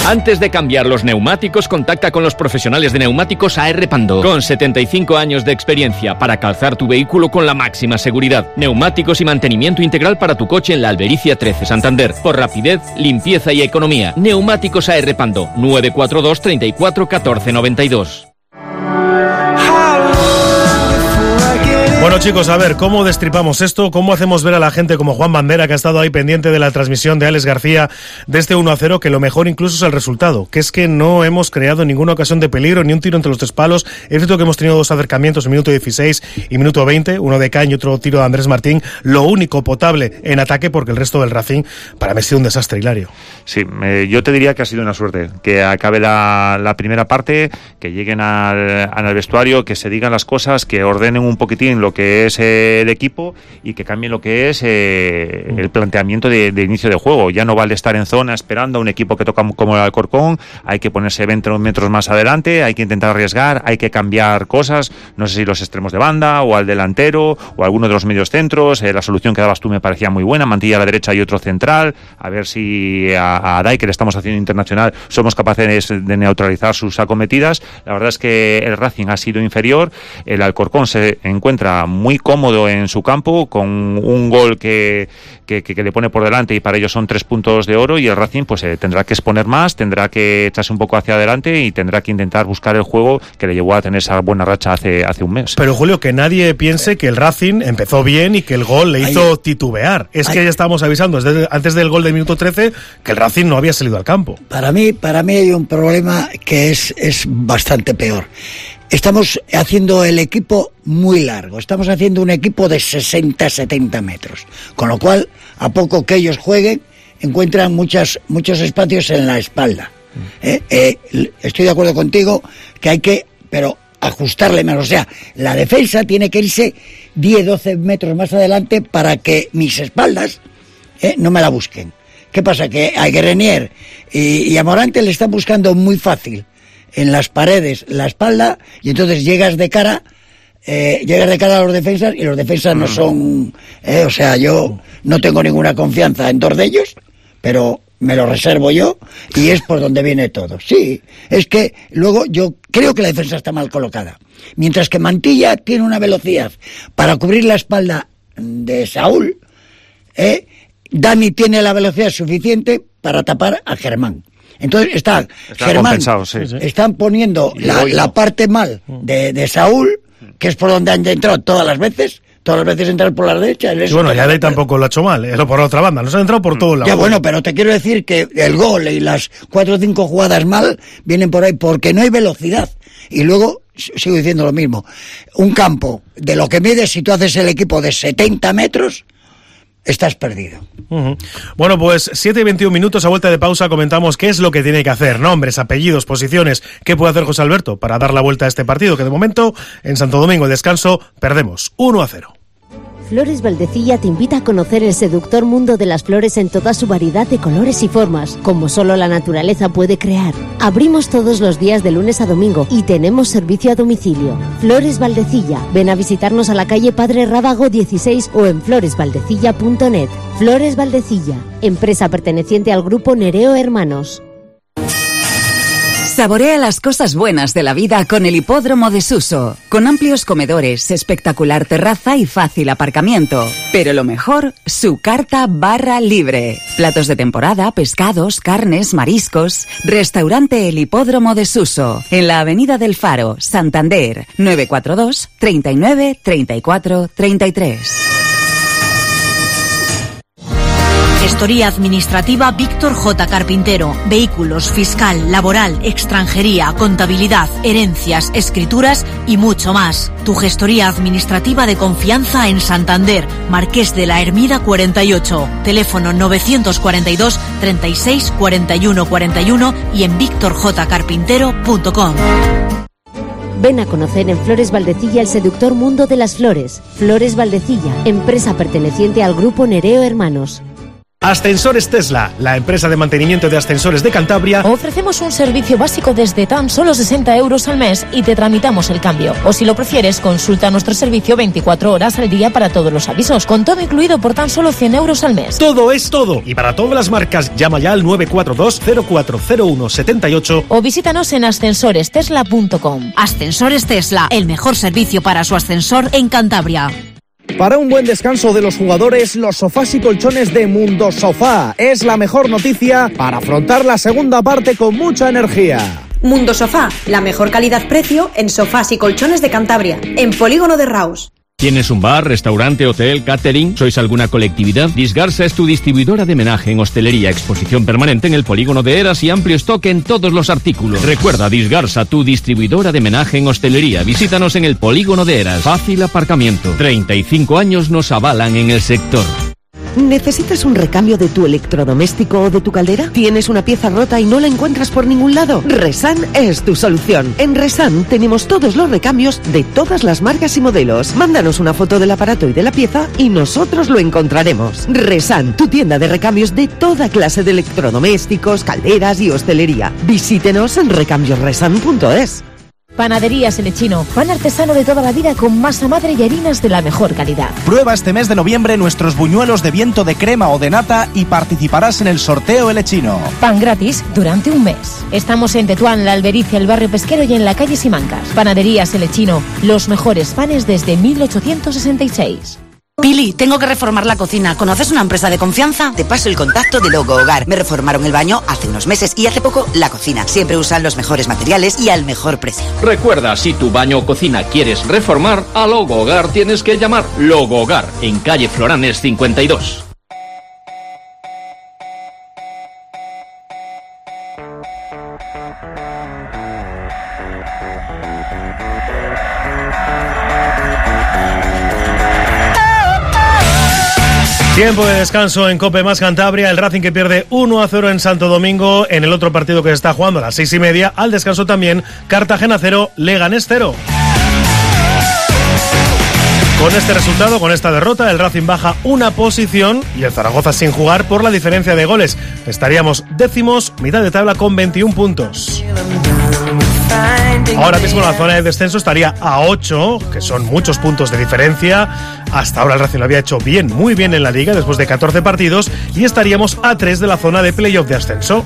Antes de cambiar los neumáticos, contacta con los profesionales de neumáticos AR Pando, con 75 años de experiencia para calzar tu vehículo con la máxima seguridad. Neumáticos y mantenimiento integral para tu coche en la Albericia 13, Santander. Por rapidez, limpieza y economía. Neumáticos AR Pando, 942 34 14 92. Bueno, chicos, a ver, ¿cómo destripamos esto? ¿Cómo hacemos ver a la gente como Juan Bandera, que ha estado ahí pendiente de la transmisión de Alex García de este 1-0, que lo mejor incluso es el resultado, que es que no hemos creado ninguna ocasión de peligro, ni un tiro entre los tres palos? Es cierto que hemos tenido dos acercamientos en minuto 16 y minuto 20, uno de Caño y otro tiro de Andrés Martín, lo único potable en ataque, porque el resto del Racing para mí ha sido un desastre, Hilario. Sí, yo te diría que ha sido una suerte, que acabe la primera parte, que lleguen al vestuario, que se digan las cosas, que ordenen un poquitín lo que es el equipo y que cambien lo que es el planteamiento de inicio de juego. Ya no vale estar en zona esperando a un equipo que toca como el Alcorcón, hay que ponerse 20 metros más adelante, hay que intentar arriesgar, hay que cambiar cosas, no sé si los extremos de banda o al delantero o alguno de los medios centros. La solución que dabas tú me parecía muy buena, Mantilla a la derecha y otro central, a ver si a Dai, que le estamos haciendo internacional, somos capaces de neutralizar sus acometidas. La verdad es que el Racing ha sido inferior, el Alcorcón se encuentra muy cómodo en su campo, con un gol que le pone por delante, y para ellos son 3 puntos de oro, y el Racing pues tendrá que exponer más, tendrá que echarse un poco hacia adelante y tendrá que intentar buscar el juego que le llevó a tener esa buena racha hace un mes. Pero Julio, que nadie piense que el Racing empezó bien y que el gol le hizo titubear. Es que ya estábamos avisando antes del gol del minuto 13 que el Racing no había salido al campo. Para mí hay un problema que es bastante peor. Estamos haciendo el equipo muy largo, estamos haciendo un equipo de 60-70 metros, con lo cual, a poco que ellos jueguen, encuentran muchos espacios en la espalda. Estoy de acuerdo contigo que hay que, pero ajustarle menos, o sea, la defensa tiene que irse 10-12 metros más adelante para que mis espaldas no me la busquen. ¿Qué pasa? Que a Grenier y a Morante le están buscando muy fácil en las paredes la espalda, y entonces llegas de cara a los defensas, y los defensas no son o sea, yo no tengo ninguna confianza en dos de ellos, pero me lo reservo yo, y es por donde viene todo. Sí, es que luego yo creo que la defensa está mal colocada, mientras que Mantilla tiene una velocidad para cubrir la espalda de Saúl, Dani tiene la velocidad suficiente para tapar a Germán. Entonces está Germán, sí. Están poniendo la parte mal de Saúl, que es por donde han entrado todas las veces entrar por la derecha. Y bueno, ya Dai tampoco lo ha hecho mal, por la otra banda, nos han entrado por todos lados. Ya bueno, pero te quiero decir que el gol y las 4 o 5 jugadas mal vienen por ahí porque no hay velocidad. Y luego, sigo diciendo lo mismo, un campo de lo que mide, si tú haces el equipo de 70 metros, estás perdido. Bueno, pues 7:21 minutos, a vuelta de pausa comentamos qué es lo que tiene que hacer, nombres, apellidos, posiciones, qué puede hacer José Alberto para dar la vuelta a este partido, que de momento en Santo Domingo el descanso perdemos 1-0. Flores Valdecilla te invita a conocer el seductor mundo de las flores en toda su variedad de colores y formas, como solo la naturaleza puede crear. Abrimos todos los días de lunes a domingo y tenemos servicio a domicilio. Flores Valdecilla, ven a visitarnos a la calle Padre Rábago 16 o en floresvaldecilla.net. Flores Valdecilla, empresa perteneciente al grupo Nereo Hermanos. Saborea las cosas buenas de la vida con el Hipódromo de Suso, con amplios comedores, espectacular terraza y fácil aparcamiento. Pero lo mejor, su carta barra libre. Platos de temporada, pescados, carnes, mariscos. Restaurante El Hipódromo de Suso, en la Avenida del Faro, Santander, 942 39 34 33. Gestoría Administrativa Víctor J. Carpintero. Vehículos, fiscal, laboral, extranjería, contabilidad, herencias, escrituras y mucho más. Tu gestoría administrativa de confianza en Santander, Marqués de la Hermida 48. Teléfono 942 36 41 41 y en victorjcarpintero.com. Ven a conocer en Flores Valdecilla el seductor mundo de las flores. Flores Valdecilla, empresa perteneciente al grupo Nereo Hermanos. Ascensores Tesla, la empresa de mantenimiento de ascensores de Cantabria. Ofrecemos un servicio básico desde tan solo 60 euros al mes y te tramitamos el cambio. O si lo prefieres, consulta nuestro servicio 24 horas al día para todos los avisos, con todo incluido por tan solo 100 euros al mes. Todo es todo. Y para todas las marcas, llama ya al 942-040178 o visítanos en ascensorestesla.com. Ascensores Tesla, el mejor servicio para su ascensor en Cantabria. Para un buen descanso de los jugadores, los sofás y colchones de Mundo Sofá es la mejor noticia para afrontar la segunda parte con mucha energía. Mundo Sofá, la mejor calidad-precio en sofás y colchones de Cantabria, en Polígono de Raus. ¿Tienes un bar, restaurante, hotel, catering? ¿Sois alguna colectividad? Disgarsa es tu distribuidora de menaje en hostelería, exposición permanente en el Polígono de Eras y amplio stock en todos los artículos. Recuerda, Disgarsa, tu distribuidora de menaje en hostelería. Visítanos en el Polígono de Eras. Fácil aparcamiento. 35 años nos avalan en el sector. ¿Necesitas un recambio de tu electrodoméstico o de tu caldera? ¿Tienes una pieza rota y no la encuentras por ningún lado? Resan es tu solución. En Resan tenemos todos los recambios de todas las marcas y modelos. Mándanos una foto del aparato y de la pieza y nosotros lo encontraremos. Resan, tu tienda de recambios de toda clase de electrodomésticos, calderas y hostelería. Visítenos en recambiosresan.es. Panaderías El Echino, pan artesano de toda la vida con masa madre y harinas de la mejor calidad. Prueba este mes de noviembre nuestros buñuelos de viento de crema o de nata y participarás en el sorteo El Echino. Pan gratis durante un mes. Estamos en Tetuán, La Albericia, el barrio pesquero y en la calle Simancas. Panaderías El Echino, los mejores panes desde 1866. Pili, tengo que reformar la cocina. ¿Conoces una empresa de confianza? Te paso el contacto de Logo Hogar. Me reformaron el baño hace unos meses y hace poco la cocina. Siempre usan los mejores materiales y al mejor precio. Recuerda, si tu baño o cocina quieres reformar, a Logo Hogar tienes que llamar. Logo Hogar, en calle Floranes 52. Tiempo de descanso en COPE más Cantabria, el Racing que pierde 1-0 en Santo Domingo, en el otro partido que se está jugando a las 6:30, al descanso también, Cartagena 0, Leganés 0. Con este resultado, con esta derrota, el Racing baja una posición y el Zaragoza sin jugar por la diferencia de goles. Estaríamos décimos, mitad de tabla con 21 puntos. Ahora mismo la zona de descenso estaría a 8, que son muchos puntos de diferencia. Hasta ahora el Racing lo había hecho bien, muy bien en la Liga después de 14 partidos y estaríamos a 3 de la zona de playoff de ascenso.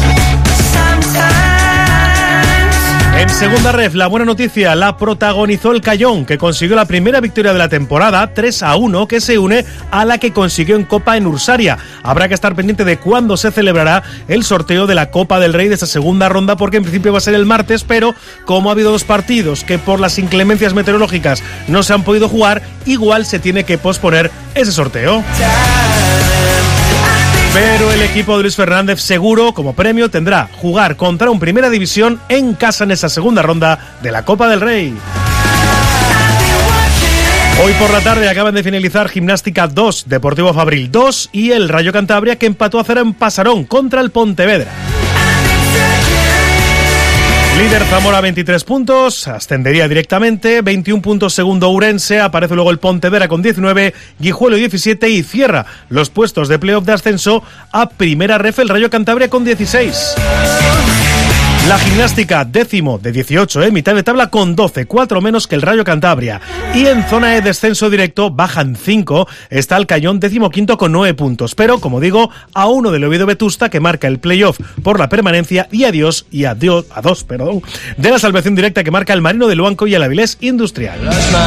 En segunda ref, la buena noticia la protagonizó el Cayón, que consiguió la primera victoria de la temporada, 3-1, que se une a la que consiguió en Copa en Ursaria. Habrá que estar pendiente de cuándo se celebrará el sorteo de la Copa del Rey de esta segunda ronda, porque en principio va a ser el martes, pero como ha habido dos partidos que por las inclemencias meteorológicas no se han podido jugar, igual se tiene que posponer ese sorteo. Pero el equipo de Luis Fernández seguro, como premio, tendrá jugar contra un Primera División en casa en esa segunda ronda de la Copa del Rey. Hoy por la tarde acaban de finalizar Gimnástica 2, Deportivo Fabril 2 y el Rayo Cantabria, que empató a 0 en Pasarón contra el Pontevedra. Líder Zamora 23 puntos, ascendería directamente, 21 puntos segundo Ourense, aparece luego el Pontevedra con 19, Guijuelo 17 y cierra los puestos de playoff de ascenso a primera ref el Rayo Cantabria con 16. La Gimnástica décimo de 18, mitad de tabla con 12, 4 menos que el Rayo Cantabria. Y en zona de descenso directo bajan 5, está el Cayón 15º con 9 puntos. Pero, como digo, a uno del Oviedo Vetusta, que marca el playoff por la permanencia, y a dos de la salvación directa, que marca el Marino de Luanco y el Avilés Industrial.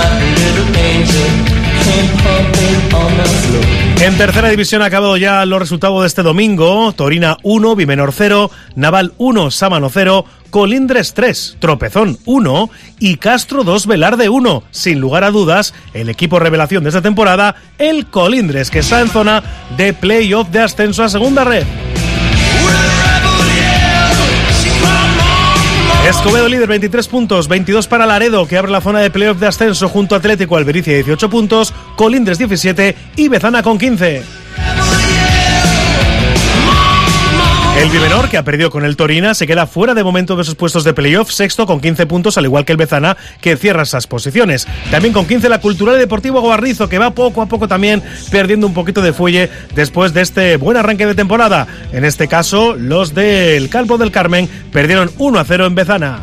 En tercera división ha acabado ya los resultados de este domingo. Torina 1, Bimenor 0, Naval 1, Sámano 0, Colindres 3, Tropezón 1 y Castro 2, Velarde 1. Sin lugar a dudas, el equipo revelación de esta temporada, el Colindres, que está en zona de playoff de ascenso a segunda red. Escobedo líder, 23 puntos, 22 para Laredo, que abre la zona de playoff de ascenso junto a Atlético Albericia 18 puntos, Colindres 17 y Bezana con 15. El Bimenor, que ha perdido con el Torina, se queda fuera de momento de esos puestos de playoff, sexto con 15 puntos, al igual que el Bezana, que cierra esas posiciones. También con 15 la Cultural y Deportivo Guarrizo, que va poco a poco también perdiendo un poquito de fuelle después de este buen arranque de temporada. En este caso, los del Campo del Carmen perdieron 1-0 en Bezana.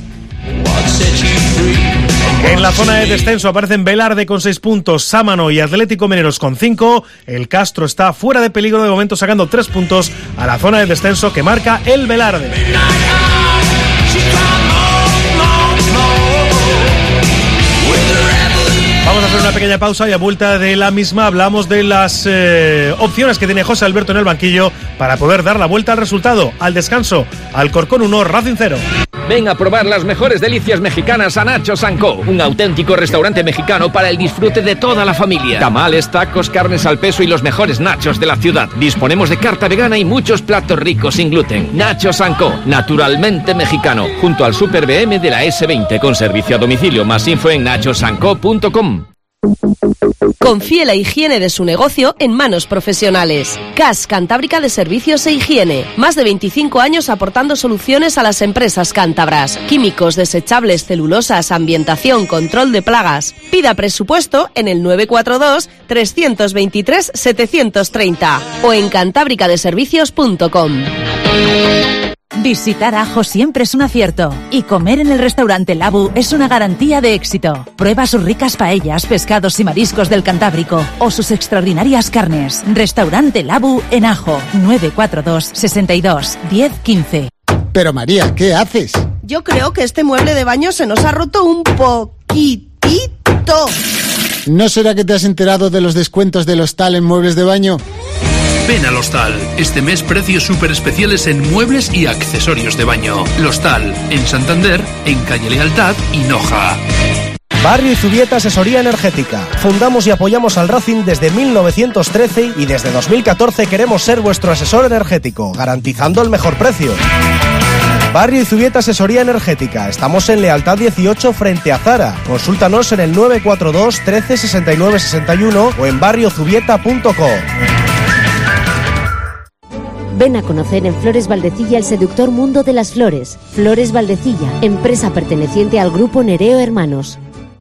En la zona de descenso aparecen Velarde con 6 puntos, Sámano y Atlético Meneros con 5. El Castro está fuera de peligro de momento, sacando 3 puntos a la zona de descenso que marca el Velarde. Vamos a hacer una pequeña pausa y a vuelta de la misma hablamos de las opciones que tiene José Alberto en el banquillo para poder dar la vuelta al resultado. Al descanso, Alcorcón 1, Racing 0. Ven a probar las mejores delicias mexicanas a Nacho Sanco, un auténtico restaurante mexicano para el disfrute de toda la familia. Tamales, tacos, carnes al peso y los mejores nachos de la ciudad. Disponemos de carta vegana y muchos platos ricos sin gluten. Nacho Sanco, naturalmente mexicano, junto al Super BM de la S20 con servicio a domicilio. Más info en nachosanco.com. Confíe la higiene de su negocio en manos profesionales. CAS Cantábrica de Servicios e Higiene. Más de 25 años aportando soluciones a las empresas cántabras. Químicos, desechables, celulosas, ambientación, control de plagas. Pida presupuesto en el 942-323-730 o en cantábricadeservicios.com. Visitar Ajo siempre es un acierto y comer en el restaurante Labu es una garantía de éxito. Prueba sus ricas paellas, pescados y mariscos del Cantábrico o sus extraordinarias carnes. Restaurante Labu en Ajo, 942 62 10 15. Pero María, ¿qué haces? Yo creo que este mueble de baño se nos ha roto un poquitito. ¿No será que te has enterado de los descuentos del Hostal en muebles de baño? Ven al Hostal. Este mes precios súper especiales en muebles y accesorios de baño. El Hostal, en Santander, en Calle Lealtad y Noja. Barrio y Zubieta Asesoría Energética. Fundamos y apoyamos al Racing desde 1913 y desde 2014 queremos ser vuestro asesor energético, garantizando el mejor precio. Barrio y Zubieta Asesoría Energética. Estamos en Lealtad 18 frente a Zara. Consúltanos en el 942 13 69 61 o en barriozubieta.com. Ven a conocer en Flores Valdecilla el seductor mundo de las flores. Flores Valdecilla, empresa perteneciente al grupo Nereo Hermanos.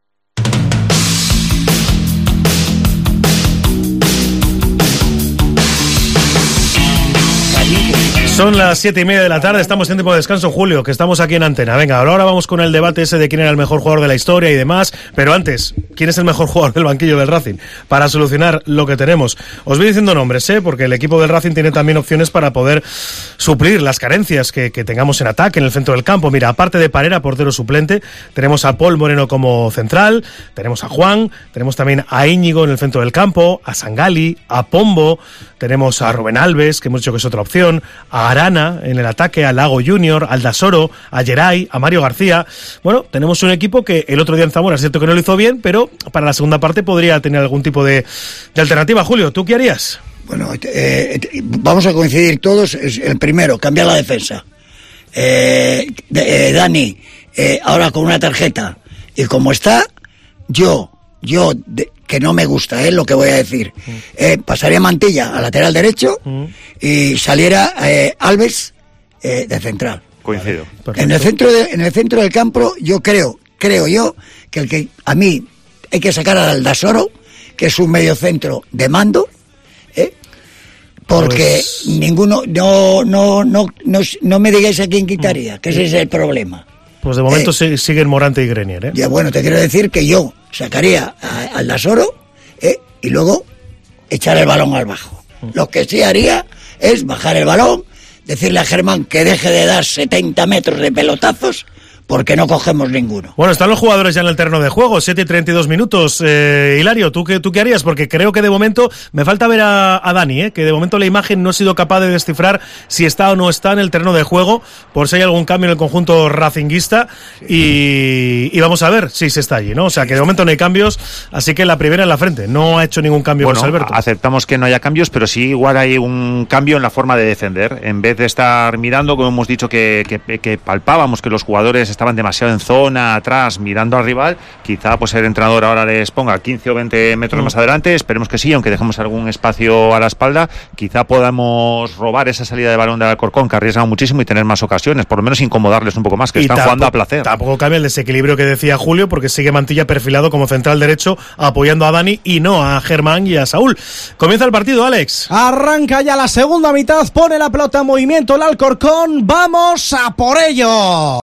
Son las 7:30 de la tarde, estamos en tiempo de descanso, Julio, que estamos aquí en Antena. Venga, ahora vamos con el debate ese de quién era el mejor jugador de la historia y demás, pero antes, ¿quién es el mejor jugador del banquillo del Racing? Para solucionar lo que tenemos. Os voy diciendo nombres, porque el equipo del Racing tiene también opciones para poder suplir las carencias que tengamos en ataque, en el centro del campo. Mira, aparte de Parera, portero suplente, tenemos a Paul Moreno como central, tenemos a Juan, tenemos también a Íñigo en el centro del campo, a Sangali, a Pombo, tenemos a Rubén Alves, que hemos dicho que es otra opción, a Arana en el ataque, a Lago Junior, al Dasoro, a Geray, a Mario García. Bueno, tenemos un equipo que el otro día en Zamora es cierto que no lo hizo bien, pero para la segunda parte podría tener algún tipo de alternativa. Julio, ¿tú qué harías? Bueno, vamos a coincidir todos. El primero, cambiar la defensa. Dani, ahora con una tarjeta. Y como está, que no me gusta, lo que voy a decir. Pasaría Mantilla a lateral derecho y saliera Alves de central. Coincido. En el centro del campo, yo creo yo que a mí hay que sacar al Dasoro, que es un mediocentro de mando, porque pues ninguno, no me digáis a quién quitaría, que ese es el problema. Pues de momento siguen Morante y Grenier, Ya, bueno, te quiero decir que yo sacaría al Dasoro y luego echar el balón al bajo. Lo que sí haría es bajar el balón, decirle a Germán que deje de dar 70 metros de pelotazos, porque no cogemos ninguno. Bueno, están los jugadores ya en el terreno de juego, 7:32 minutos. Hilario, ¿tú qué harías? Porque creo que de momento me falta ver a Dani, que de momento la imagen no he sido capaz de descifrar si está o no está en el terreno de juego, por si hay algún cambio en el conjunto racinguista, y vamos a ver si se está allí, ¿no? O sea, que de momento no hay cambios, así que la primera en la frente, no ha hecho ningún cambio José Alberto. Aceptamos que no haya cambios, pero sí igual hay un cambio en la forma de defender. En vez de estar mirando, como hemos dicho que palpábamos que los jugadores estaban demasiado en zona atrás mirando al rival, quizá pues el entrenador ahora les ponga 15 o 20 metros más adelante, esperemos que sí, aunque dejemos algún espacio a la espalda, quizá podamos robar esa salida de balón del Alcorcón, que arriesgan muchísimo, y tener más ocasiones, por lo menos incomodarles un poco más, que están jugando a placer. Tampoco cambia el desequilibrio que decía Julio, porque sigue Mantilla perfilado como central derecho, apoyando a Dani y no a Germán y a Saúl. Comienza el partido, Alex. Arranca ya la segunda mitad, pone la pelota en movimiento el Alcorcón, ¡vamos a por ello!